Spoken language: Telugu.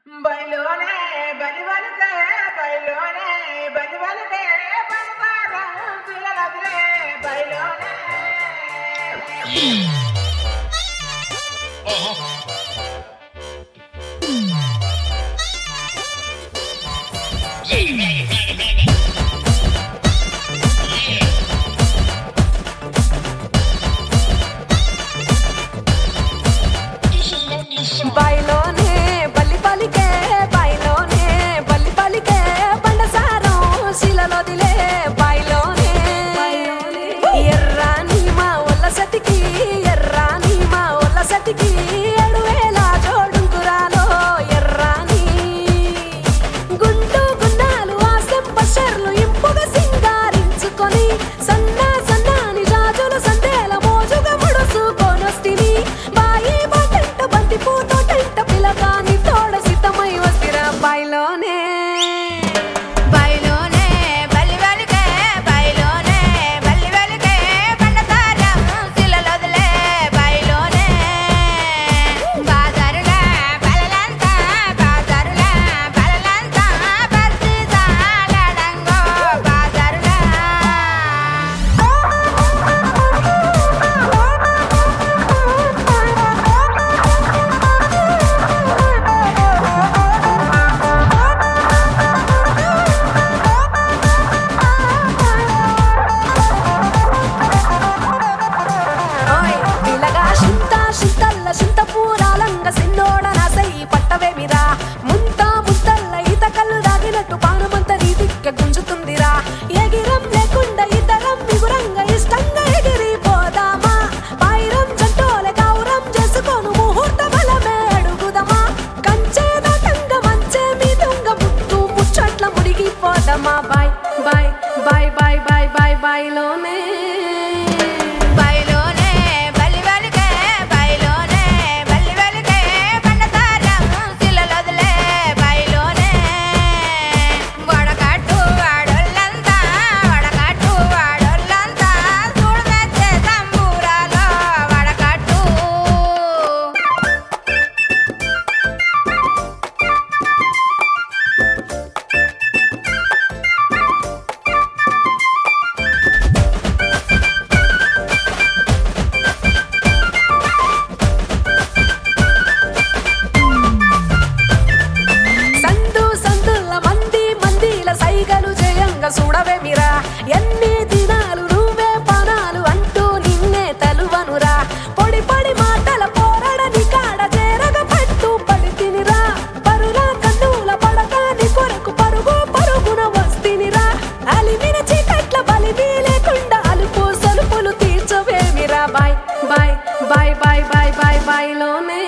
బయలోనే బలివలికే బయలోనే బలివలికే బంగారం పిల్లలదిలే బయలోనే బయలోనే బల్లి పలికే బయలోనే బల్లి పలికే బండసారం శిలలోదిలే బయలోనే ఎర్రాని మా ఒళ్ళ సతికి ఎర్రాని మా ఒళ్ళ సతికి 7,000 జోడుకురాలో ఎర్రాని గుండు గున్నాలు ఆ సెంపషర్లు ఇంపుగా సింగారించుకొని సన్నా సన్నాని జాజులు సందేల మోజుగా ముడుసుకొనొస్తిని బాయి బాటంట బంతి పూతోటంట పిలగాని తోడ సిద్ధమై వస్తిరా బయలోనే బయలోనే బలివలికే బయలోనే బలివలికే బండసారం శిలలోదిలే బయలోనే బాజారులా బలలంతా బాజారులా బలలంతా బస్తి సాలడంగో బాజారులా ఓయ్ పిలగా చింత చింతల్ల చింత పూరాలంగ సిన్నోడ నాసై పట్టవేమిరా ముంత ముద్దల్ల ఈత కళ్ళు దాగినట్టు పానమంత నీ దిక్క గుంజుతుందిరా ఎగిరం లేకుండా ఇద్దరం మిగురంగా ఇష్టంగా ఎగిరిపోదామా పైరం జంటోలే కౌరం చేసుకోను ముహూర్త బలమే అడుగుదమా కంచే దాటంగ మంచే మీదుంగ ముత్తు ముచ్చట్ల మునిగిపోదమా బాయ్ బాయ్ బాయ్ బాయ్ బాయ్ బాయ్ బాయ్లోనే బయలోనే బలివలికే బయలోనే బలివలికే బండసారం శిలలోదిలే బయలోనే వడకట్టు వాడోళ్ళంతా చూడమెచ్చే సంబూరాలో వడకట్టు సందు సందుల మంది మందిల సైగలు జయంగా చూడవేమిరా ఎన్ని దినాలు నువ్వే పనాలు అంటూ నిన్నే తలువనురా పొడి పొడి మాటల పోరడని కాడ చేరగ పట్టు పడి తినిరా పరుల కన్నుల పడకాని కొరకు పరుగు పరుగున వస్తినిరా అలిమిన చీకట్ల బలిమి లేకుండా అలుపు సలుపులు తీర్చవేమిరా బాయ్ బాయ్ బాయ్ బాయ్ బాయ్ బాయ్ బాయ్లోనే